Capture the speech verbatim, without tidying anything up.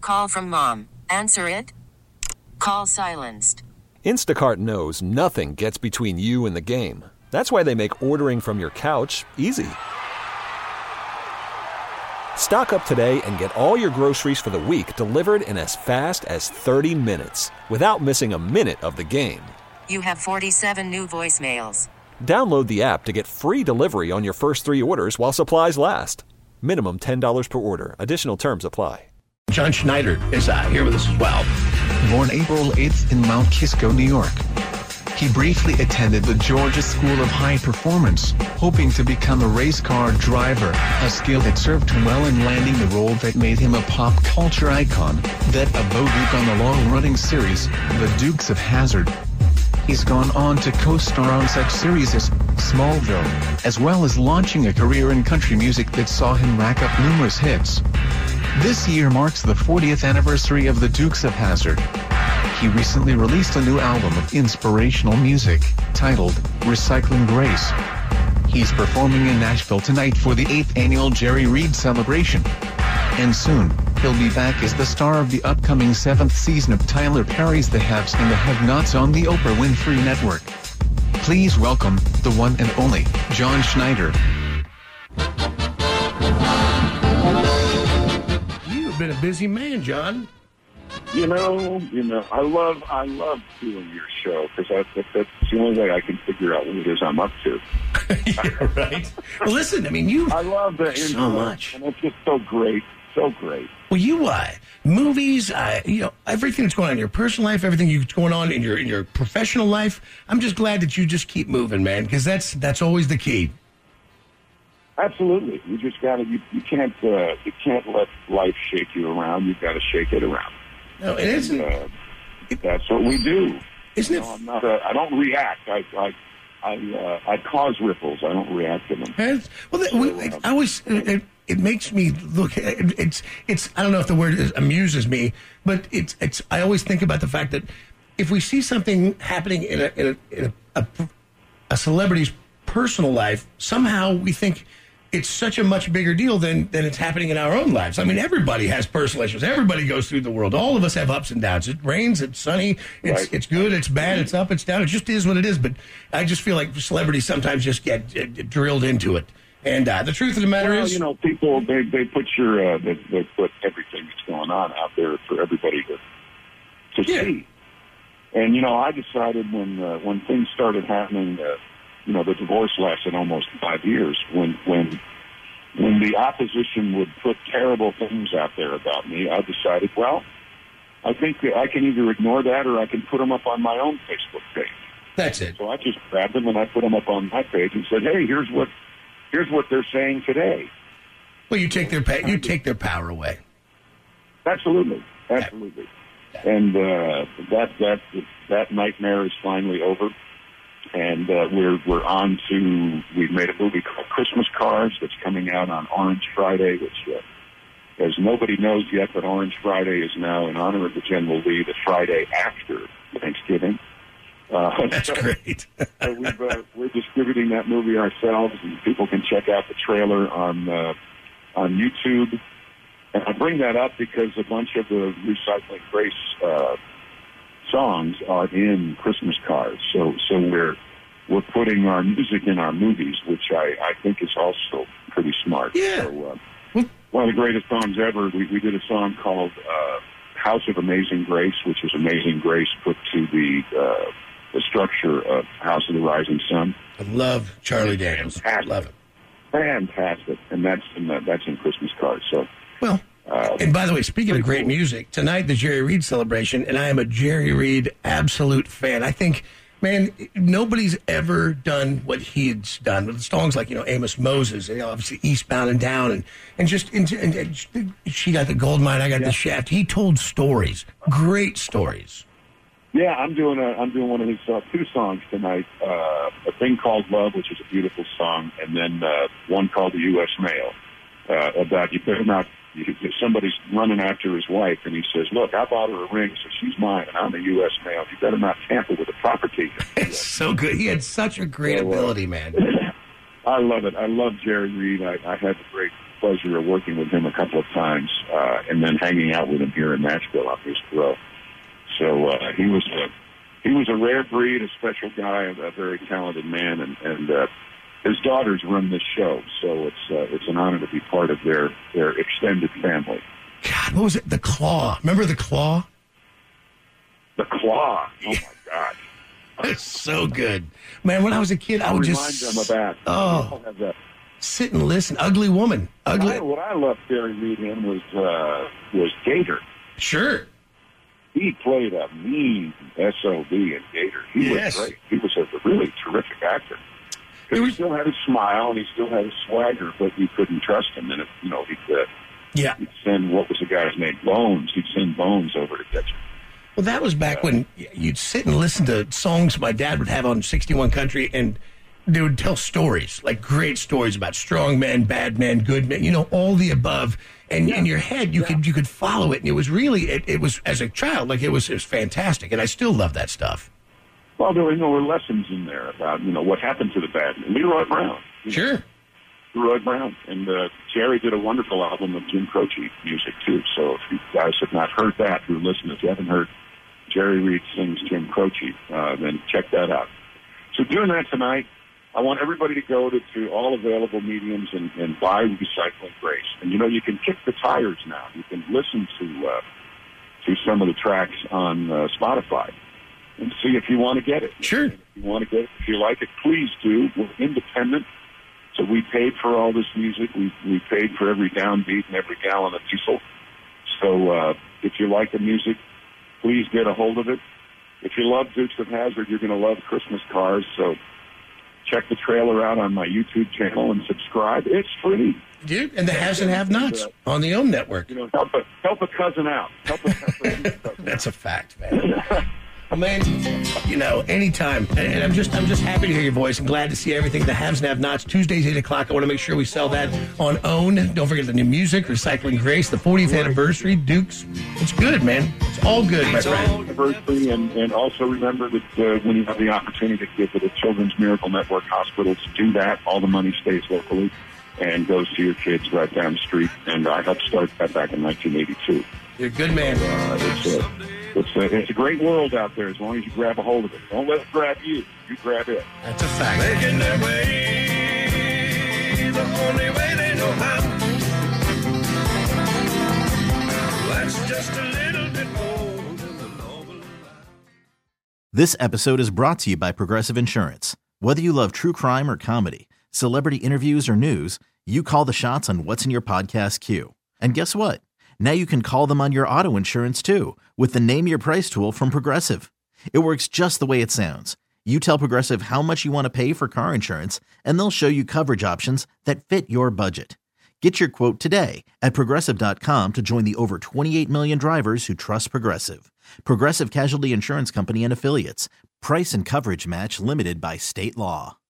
call from mom. Answer it. Call silenced. Instacart knows nothing gets between you and the game. That's why they make ordering from your couch easy. Stock up today and get all your groceries for the week delivered in as fast as thirty minutes without missing a minute of the game. You have forty-seven new voicemails. Download the app to get free delivery on your first three orders while supplies last. Minimum ten dollars per order. Additional terms apply. John Schneider is uh, here with us as well. Born April eighth in Mount Kisco, New York. He briefly attended the Georgia School of High Performance, hoping to become a race car driver, a skill that served him well in landing the role that made him a pop culture icon, that of Bo Duke on the long-running series, The Dukes of Hazzard. He's gone on to co-star on such series as Smallville, as well as launching a career in country music that saw him rack up numerous hits. This year marks the fortieth anniversary of The Dukes of Hazzard. He recently released a new album of inspirational music, titled Recycling Grace. He's performing in Nashville tonight for the eighth annual Jerry Reed celebration. And soon, he'll be back as the star of the upcoming seventh season of Tyler Perry's The Haves and the Have-Nots on the Oprah Winfrey Network. Please welcome the one and only John Schneider. You've been a busy man, John. You know, you know, I love, I love doing your show because that, that, that's the only way I can figure out what it is I'm up to. You're right. Well, listen, I mean, you. I love the so intro, much, and it's just so great, so great. Well, you uh, movies, uh, you know, everything that's going on in your personal life, everything that's going on in your in your professional life. I'm just glad that you just keep moving, man, because that's that's always the key. Absolutely, you just got to. You, you can't uh, you can't let life shake you around. You've got to shake it around. No, it isn't. And, uh, that's what we do. Isn't you it? know, I'm not a, I don't react. I I I, uh, I cause ripples. I don't react to them. It's, well, that, we, it, I always it, it makes me look. It, it's it's. I don't know if the word is, amuses me, but it's it's. I always think about the fact that if we see something happening in a in a, in a, a, a celebrity's personal life, somehow we think it's such a much bigger deal than, than it's happening in our own lives. I mean, everybody has personal issues. Everybody goes through the world. All of us have ups and downs. It rains, it's sunny, it's Right. it's good, it's bad, it's up, it's down. It just is what it is. But I just feel like celebrities sometimes just get uh, drilled into it. And uh, the truth of the matter well, is, you know, people they they put your uh, they, they put everything that's going on out there for everybody to to Yeah. see. And you know, I decided when uh, when things started happening. Uh, You know, the divorce lasted almost five years. When when when the opposition would put terrible things out there about me, I decided, well, I think that I can either ignore that or I can put them up on my own Facebook page. that's it. So I just grabbed them and I put them up on my page and said, hey, here's what here's what they're saying today. Well, you take their pa- you take their power away. Absolutely, absolutely. And uh, that that that nightmare is finally over. And uh, we're we're on to we've made a movie called Christmas Cards that's coming out on Orange Friday, which uh, as nobody knows yet, but Orange Friday is now in honor of the General Lee, the Friday after Thanksgiving. Uh, That's so, great. so we've, uh, we're distributing that movie ourselves, and people can check out the trailer on uh, on YouTube. And I bring that up because a bunch of the Recycling Grace uh, songs are in Christmas Cards. So so we're we're putting our music in our movies, which I, I think is also pretty smart. Yeah. So, uh, one of the greatest songs ever, we, we did a song called uh, House of Amazing Grace, which is Amazing Grace put to the uh, the structure of House of the Rising Sun. I love Charlie Daniels. Fantastic. Love it. Fantastic. And that's in, uh, that's in Christmas Cards. So. Well, Uh, and by the way, speaking of great cool. music, tonight the Jerry Reed celebration, and I am a Jerry Reed absolute fan. I think, man, nobody's ever done what he's done with songs like, you know, Amos Moses, and, you know, obviously Eastbound and Down, and and just and, and, and she got the gold mine, I got Yeah. the shaft. He told stories, great stories. Yeah, I'm doing a I'm doing one of his uh, two songs tonight. Uh, a thing called Love, which is a beautiful song, and then uh, one called The U S Mail uh, about you better not. If somebody's running after his wife and he says, look, I bought her a ring, so she's mine, and I'm the U S mail. You better not tamper with the property. It's so good. He had such a great So, uh, ability, man. I love it. I love Jerry Reed. I, I had the great pleasure of working with him a couple of times, uh, and then hanging out with him here in Nashville on Music Row. So uh, he was a he was a rare breed, a special guy, a very talented man, and, and uh, his daughters run this show, so it's uh, it's an honor to be part of their their extended family. God, what was it? The Claw. Remember The Claw? The Claw. Oh my God. It's so good, man. When I was a kid, I would just remind them of that. Oh, have that. Sit and listen. Ugly Woman. Ugly. I, what I loved Jerry Reed in was uh, was Gator. Sure. He played a mean S O B in Gator. He Yes. was great. He was a really terrific actor. Because he still had his smile and he still had his swagger, but you couldn't trust him. And if you know, he'd, uh, Yeah. he'd send what was the guy's name, Bones. He'd send Bones over to catch him. Well, that was back when you'd sit and listen to songs my dad would have on sixty-one Country, and they would tell stories, like great stories about strong men, bad men, good men, you know, all the above. And in your head, you could you could follow it, and it was really, it, it was, as a child, like it was, it was fantastic, and I still love that stuff. Well, there were, you know, were lessons in there about, you know, what happened to the bad men. Leroy Brown. Sure. Leroy Brown. And uh, Jerry did a wonderful album of Jim Croce music, too. So if you guys have not heard that, who listen, if you haven't heard Jerry Reed sings Jim Croce, uh, then check that out. So doing that tonight, I want everybody to go to, to all available mediums and, and buy Recycling Grace. And, you know, you can kick the tires now. You can listen to uh, to some of the tracks on uh, Spotify and see if you want to get it. Sure. If you want to get it, if you like it, please do. We're independent, so we paid for all this music. We we paid for every downbeat and every gallon of diesel. So uh, if you like the music, please get a hold of it. If you love Dukes of Hazzard, you're going to love Christmas Cars. So check the trailer out on my YouTube channel and subscribe. It's free. Dude, and the Haves and Have-Nots on the OWN network. You know, help a help a cousin out. Help a, help a cousin. That's a fact, man. Well, man, you know, anytime. And, and I'm just I'm just happy to hear your voice and glad to see everything. The Haves and Have-Nots, Tuesdays, eight o'clock. I want to make sure we sell that on OWN. Don't forget the new music, Recycling Grace, the fortieth anniversary, Dukes. It's good, man. It's all good, my friend. Anniversary, and, and also remember that uh, when you have the opportunity to give to the Children's Miracle Network hospitals, do that. All the money stays locally and goes to your kids right down the street. And I helped start that back in nineteen eighty-two. You're a good man. Uh, it's, a, it's, a, it's a great world out there as long as you grab a hold of it. Don't let it grab you. You grab it. That's a fact. Making their way the only way they know how. That's just a little bit more than the noble. This episode is brought to you by Progressive Insurance. Whether you love true crime or comedy, celebrity interviews or news, you call the shots on what's in your podcast queue. And guess what? Now you can call them on your auto insurance too with the Name Your Price tool from Progressive. It works just the way it sounds. You tell Progressive how much you want to pay for car insurance, and they'll show you coverage options that fit your budget. Get your quote today at Progressive dot com to join the over twenty-eight million drivers who trust Progressive. Progressive Casualty Insurance Company and Affiliates. Price and coverage match limited by state law.